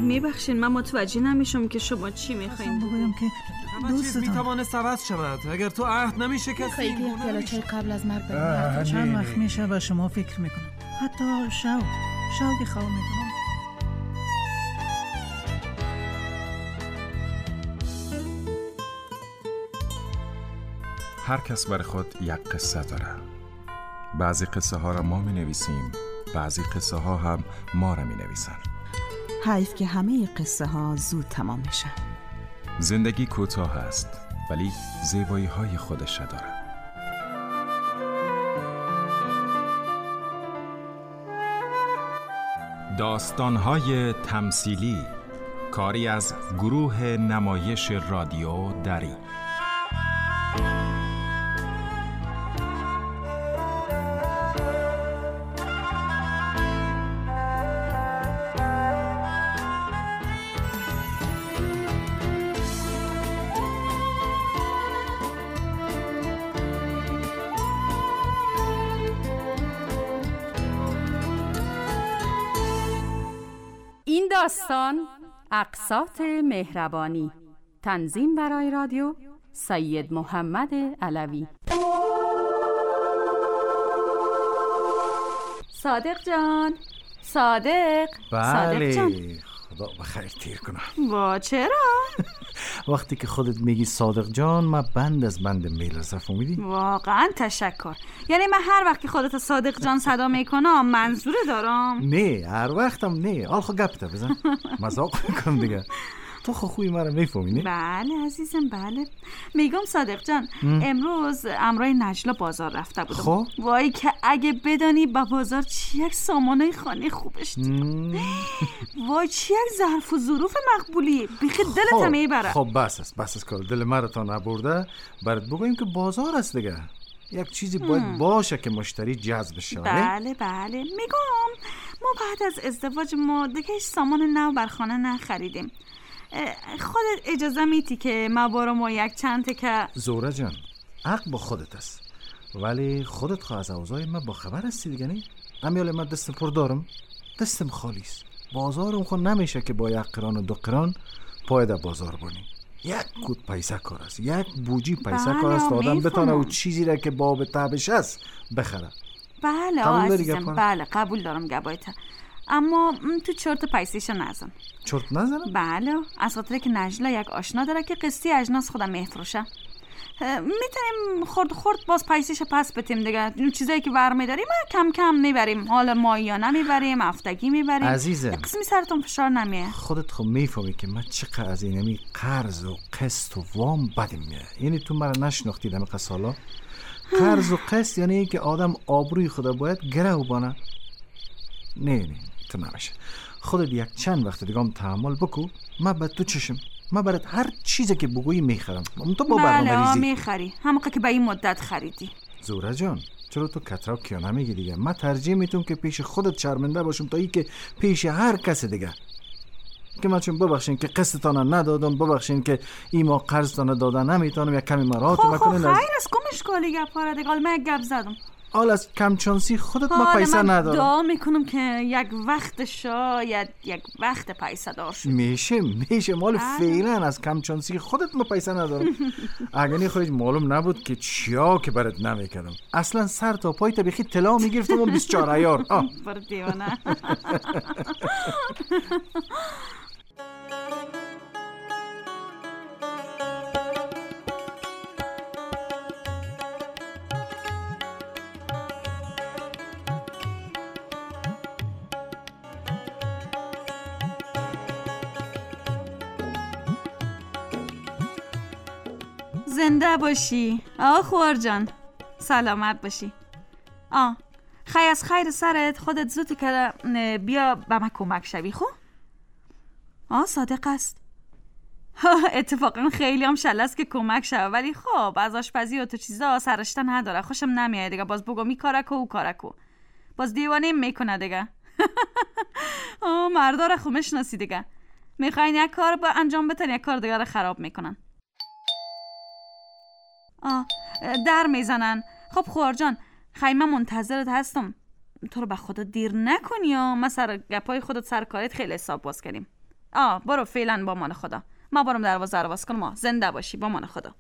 میبخشین من متوجه نمیشم که شما چی میخواین بگویم که دوست میتوانه عوض شود اگر تو عهد نمیشکستی. خیلی یک پیاله چای قبل از مرگ بریم. چند وقت میشه به شما فکر میکنم، حتی شوقی خواه میکنم. هر کس برای خود یک قصه داره. بعضی قصه ها را ما می نویسیم، بعضی قصه ها هم ما را می نویسن. حیف که همه قصه ها زود تمام میشن. زندگی کوتاه است ولی زیبایی های خودش داره. داستان های تمثیلی، کاری از گروه نمایش رادیو دری. این داستان اقساط مهربانی، تنظیم برای رادیو سید محمد علوی. صادق جان، صادق. بله صادق جان. خدا بخیر تیر کنم. وا چرا؟ وقتی که خودت میگی صادق جان من بند از بند میل رسف امیدی؟ واقعا تشکر. یعنی من هر وقت که خودت صادق جان صدا میکنم منظور دارم؟ نه هر وقتم نه. حال خود گپتا بزن. مذاق میکنم دیگه. تو خود خوی مرا میفهمی نه؟ بله عزیزم بله. میگم صادق جان امروز امرای نجلا بازار رفته بودم. خب وای که اگه بدانی با بازار چی یک سامانای خانه خوبش دید. وای چی یک ظرف و ظروف مقبولی. بیخی دلت هم میبره. خب بس است کار دل مرا تا نبرده. برات بگویم که بازار است دیگه. یک چیزی باید باشه که مشتری جذب شه. بله میگم ما بعد از ازدواج ما دیگه سامان نو بر خانه نخریدیم. خودت اجازه میتی که ما برام یک چند که زوره جان حق با خودت است، ولی خودت خواه از اوضاع ما با خبر هستی دیگه نه؟ امیال من دست پر دارم، دستم خالی است. بازارم خود نمیشه که با یک قران و دو قران پای در بازار بانی. یک کود پیسه کار است، یک بوجی پیسه کار است. آدم بتانه او چیزی را که باب تابش است بخره. بله عزیزم بله قبول دارم گبایت، اما تو چرت پیسیشو نزن. چرت نزنم؟ بله از خاطر که نجلا یک آشنا داره که قسطی اجناس خودم میفروشه. میتونیم خورد باز پیسیشو پس بتیم دیگه. اون چیزایی که برمیداریم کم کم میبریم، حالا ماهیانه میبریم، هفتگی میبریم. عزیزم قسمی سرتون فشار نمیه. خودت خب میفهمی که من چقدر از اینمی قرض و قسط و وام بدم میاد. یعنی تو مرا نشناختی دم قسالا. قرض و قسط یعنی این که آدم آبروی خدا باید گره بانه. نه تو نمیشه. خودت یک چند وقت دیگه هم تحمل بکو. من به تو چشم، من برات هر چیزی که بگویی میخرم. تو با برنامه‌ریزی میخری همونقدر که به این مدت خریدی. زوره جان چرا تو کترا کیا نمیگی دیگه؟ من ترجیح میتونم که پیش خودت شرمنده باشم تا ای که پیش هر کس دیگه. که من چون ببخشین که قسطتان ندادم، ببخشین که ایما قرضتان دادن نمیتونم، یک کمی مرات میکنین. خیر است کمش کالی گپاره دیگه. من یک گپ زدم. حال از کم چانسی خودت ما پیسه ندارم. من دعا میکنم که یک وقت شاید یک وقت پیسه دار شد. میشه مال فعلا از کم چانسی خودت ما پیسه ندارم. اگه خودت معلوم نبود که چیا که برات نمیکردم. اصلا سر تا پای تا بخی طلا میگرفتم و 24 عیار. بر دیوانه. زنده باشی خوار جان، سلامت باشی. خیر از خیر سرت. خودت زودی که بیا به من کمک شوی. خب صادق است. اتفاقا خیلی هم شل است که کمک شوه، ولی خب از آشپزی و تو چیزا سرشته نداره. خوشم نمیاد دیگه. باز بگو می کارکو او کارکو باز دیوانه میکنه دیگه. مردا رو خوب میشناسی دیگه. میخواین یک کار با انجام بدن یک کار دیگه رو خراب میکنن. در میزنن. خب خوار جان خیمه منتظرت هستم. تو رو به خدا دیر نکنی یا ما سر گپای خودت سر کارت خیلی حساب باز کنیم. برو فعلا با مان خدا. ما برم دروازه رو باز کنم. زنده باشی. با مان خدا.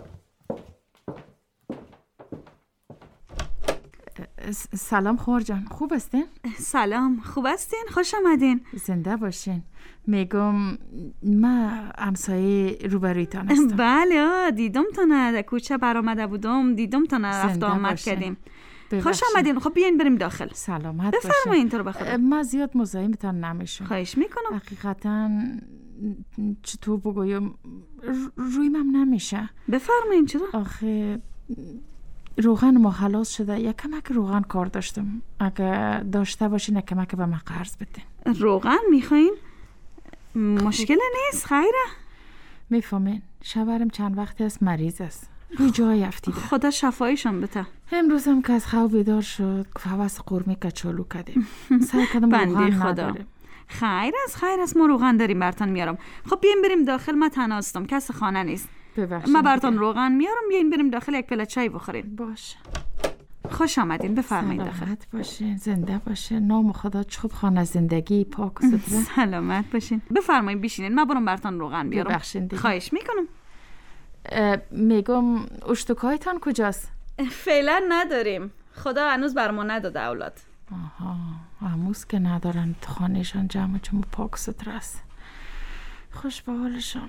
سلام خور جان، خوب هستین؟ سلام، خوب هستین؟ خوش آمدین. زنده باشین. میگم من همسایه روبرویتان هستم. بله دیدم تانه در کوچه برآمده بودم، دیدم تانه رفت آمد کردیم. خوش آمدین. خب بیاین بریم داخل. سلامت باشین. بفرمایین تو رو بخدا. من زیاد مزاحمتان نمیشم. خواهش میکنم. حقیقتا چطور بگویم رویم هم نمیشه. بفرمایین. چرا؟ آخه روغن ما خلاص شده، یک کمک روغن کار داشتم. اگه داشته باشین یک کمک به من قرض بدین. روغن میخواین؟ مشکل نیست، خیره. میفهمین شوهرم چند وقتی است مریض است، روی جای افتیده. خدا شفایشان بده. امروزم که از خواب بیدار شد فواس قرمه کچالو کردیم. سعی کردم روغن نداریم. خیر است ما روغن داریم براتون میارم. خب بیاین بریم داخل، من تنها هستم، کس خانه نیست. من براتون روغن میارم، بیاین بریم داخل یک پیاله چای بخورین. باشه. خوش آمدین. بفرمایید داخل. سلامت باشین، زنده باشین. نام خدا چوب خانه زندگی پاک و ستره. سلامت باشین. بفرمایید بشینین، من برم براتون روغن بیارم. خواهش میکنم. میگم اشتکایتان کجاست؟ فعلا نداریم، خدا هنوز برمون نداده اولاد. آها، هموز که ندارن، خانهشان جمع چون پاک ستره است. خوش به حالشان.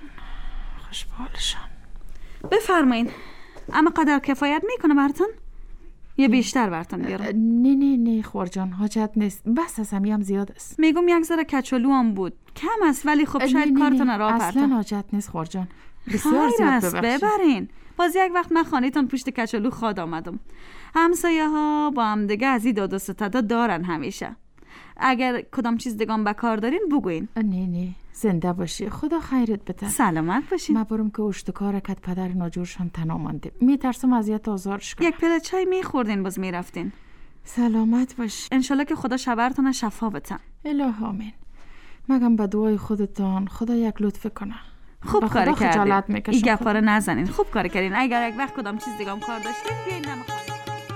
بفرمایین. اما قدر کفایت میکنه براتون؟ یه بیشتر براتون بیارم؟ نه خور جان، حاجت نیست. بس از هم زیاد است. میگم یک ذره کچالو هم بود، کم است، ولی خب شاید کارتون راه پرتم. اصلا حاجت نیست خور جان، بسیار زیاد ببخشید. ببرین. باز یک وقت من خانه‌تون پشت کچالو خواد آمدم. همسایه ها با هم دیگه از این داد و ستد دارن همیشه. اگر کدام چیز دیگه به کار دارین بگوین. نه زنده باشی، خدا خیرت بده. سلامت باشین. ما برم که اشتکار کت پدر ناجورشان تنها مانده. میترسم اذیت آزارش کنم. یک پیاله چای میخوردین باز میرفتین. سلامت باش. انشالله که خدا شبرتون شفا بده. الهی آمین. مگم به دعای خودتان خدا یک لطف کنه. خوب کار کردین. این گپا رو نزنین. خوب کار کردین. اگر یک وقت کدام چیز دیگه هم کار داشتین بیاین نمیخوام.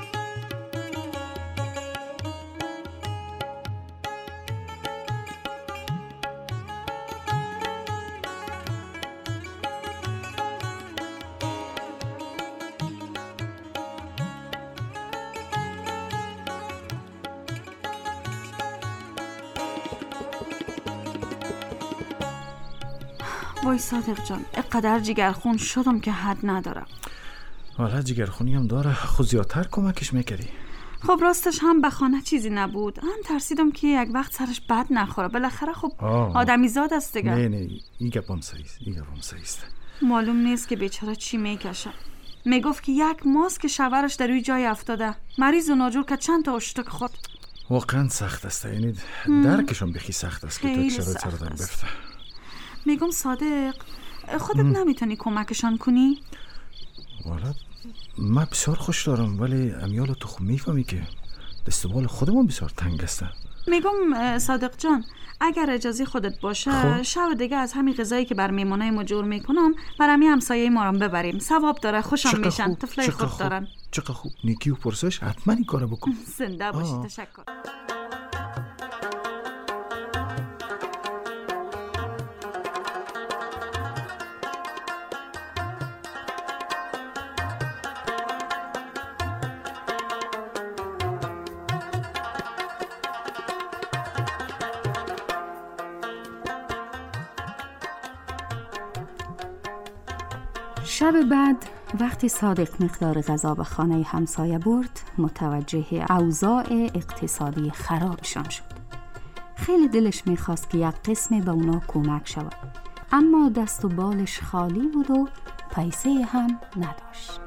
وای صادق جان، اقدر جگرخون شدم که حد ندارم. والا جگرخونی هم داره، خود زیادتر کمکش میکردی. خب راستش هم به خانه چیزی نبود، هم ترسیدم که یک وقت سرش بد نخوره. بالاخره خب آدمی زاد است دیگه. نه این گپم صحیح است. معلوم نیست که بیچاره چی میکشه. میگفت که یک ماست که شوهرش در روی جای افتاده، مریض و ناجور که چند تا اشتک خود. واقعا سخت است، یعنی درکشون بخی سخت است که تو شرایط سر آدم بفته. میگم صادق خودت نمیتونی کمکشان کنی؟ والا من بسیار خوش دارم، ولی امیال تو خود میفهمی که دستبال خودمون بسیار تنگ است. میگم صادق جان اگر اجازه خودت باشه شب دیگه از همین غذایی که بر میمونای ما جور میکنم برای همسایه ما رو ببریم، ثواب داره، خوشم میشن، طفلای خود دارن. چقدر خوب، نیکی و پرسش حتما این کارو بکن. زنده باشی. تشکر. شب بعد وقتی صادق مقدار غذا به خانه همسایه برد متوجه اوضاع اقتصادی خرابشان شد. خیلی دلش میخواست که یک قسم به اونا کمک شود، اما دست و بالش خالی بود و پیسه هم نداشت.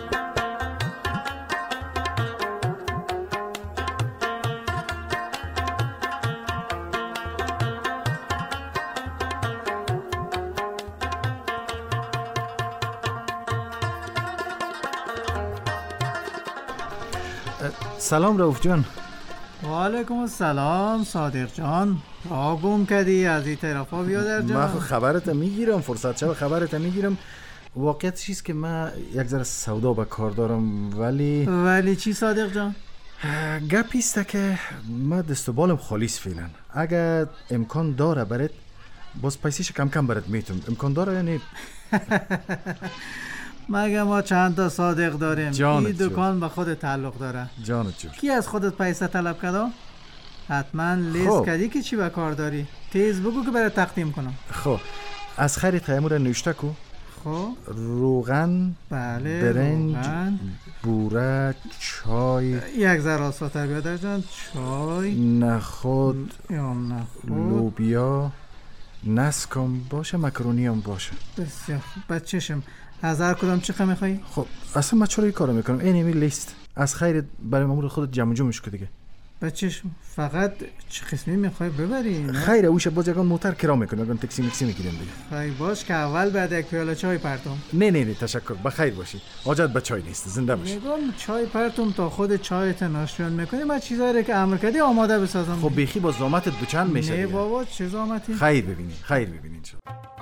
سلام رؤوف جان. و علیکم السلام صادق جان. گم کردی از این طرفا بیادر جان. من خبرت میگیرم، فرصت شب خبرت میگیرم. واقعیت چیست که من یک ذره سودا به کار دارم، ولی چی صادق جان؟ گپیسته که من دست و بالم خالیست فعلا. اگر امکان داره برات باز پیسیش کم کم برات میتونم. امکان داره یعنی مگه ما چند تا صادق داریم؟ جانت این دکان به خود تعلق داره. جانت جور. کی از خودت پیسه طلب کرده؟ حتما لیست خب. کردی که چی به کار داری. تیز بگو که برای تقدیم کنم. خب از خرید تیمور نوشته کو. خب روغن، بله، برنج، روغن، بوره، چای، یک ذره آساتر بیادر جان، چای، نخود، یا نخود، لوبیا، نسکم باشه، مکرونی هم باشه. بسیار خوب. بچه‌شم از هر کدام چی خواهی می‌خوای؟ خب اصلا من چرا این کارو میکنم؟ این لیست از خیر برای مامور خودت جمع جمعش کن دیگه. بچه‌شم فقط چه قسمی می‌خوای ببری؟ نه خیر اوش باز یگان موتر کرا میکنه، یگان تاکسی میکسی میگیریم دیگه. خیلی باش که اول بعد یک پیاله چای پرتم. نه تشکر، بخیر باشی. حاجت به چای نیست، زنده باشی. میگم چای پرتم تا خود چایت ناشیان میکنی. من چیزایی که امر کردی آماده بسازم. خب بیخی با زامت دوچند میشه نه دیگه. بابا چه زامتی؟ خیر ببینی شد.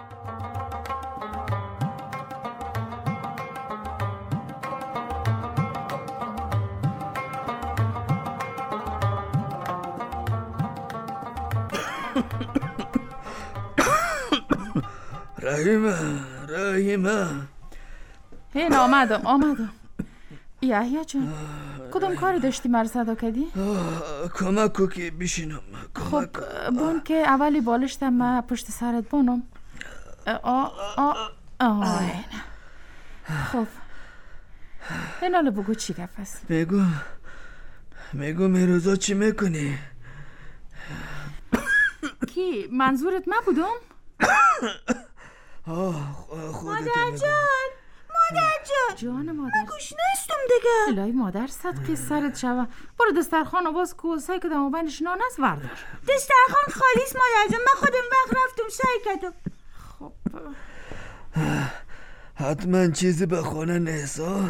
رحیمه این آمدم. یحیی جان کدوم کاری داشتی مرا صدا کردی؟ کمک کو که بشینم. خب بون که اولی بالشتم من پشت سرت بونم. خب این حالا بگو چی گفت است؟ میگو میروزا چی میکنی؟ کی منظورت من بودم؟ مادر جان مادر گوش نستم دیگه. الهی مادر صدقی سرت شوه. برو دسترخوان و باز کو سعی کدم و بینش نان است وردار. دسترخوان خالیست مادر جان. من خودم وقت رفتم سعی کردم. خب حتما چیزی به خونه نیست ها؟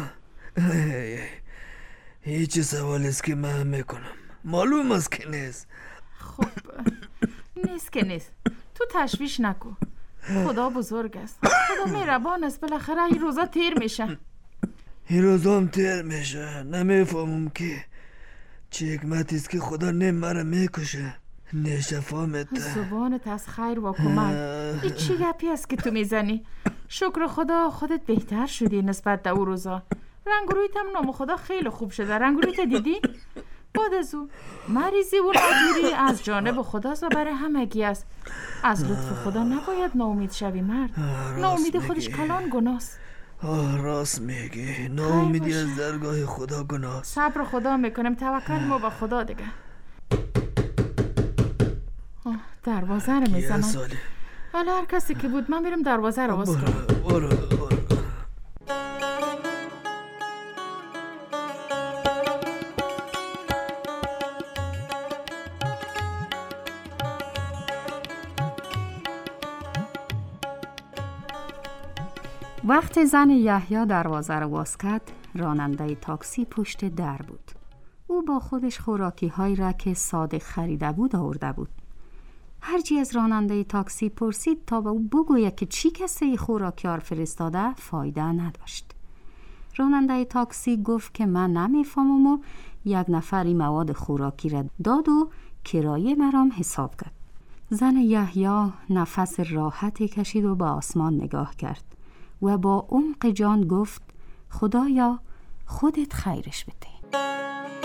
هیچ سوال است که من میکنم. معلوم است که نیست. خب نیست که نیست. تو تشویش نکو. خدا بزرگ است. خدا مهربان است. بالاخره این روزا تیر میشه. این روزا هم تیر میشه. نمیفهمم که چه حکمتی است که خدا نه مرا میکشه نه شفا میده. زبانت از خیر و کمک. این چی گپی است که تو میزنی؟ شکر خدا خودت بهتر شدی نسبت به او روزا. رنگ و رویت هم نام خدا خیلی خوب شده. رنگ و رویت دیدی؟ بعد از او مریضی و ناجوری از جانب خداست و برای همگی است. از لطف خدا نباید ناامید شوی مرد. ناامیدی خودش کلان گناست. راست میگی. ناامیدی از درگاه خدا گناست. صبر خدا میکنم. توکل ما به خدا دیگه. دروازه رو میزنم. ولی هر کسی که بود من میرم دروازه رو باز کنم. برو. وقت زن یحیی دروازه را باز کرد، راننده تاکسی پشت در بود. او با خودش خوراکی هایی را که صادق خریده بود آورده بود. هرچی از راننده تاکسی پرسید تا به او بگوید که چی کسی خوراکیار فرستاده فایده نداشت. راننده تاکسی گفت که من نمیفهمم و یک نفر این مواد خوراکی را داد و کرایه مرام حساب کرد. زن یحیی نفس راحتی کشید و به آسمان نگاه کرد و با عمق جان گفت خدایا خودت خیرش بده.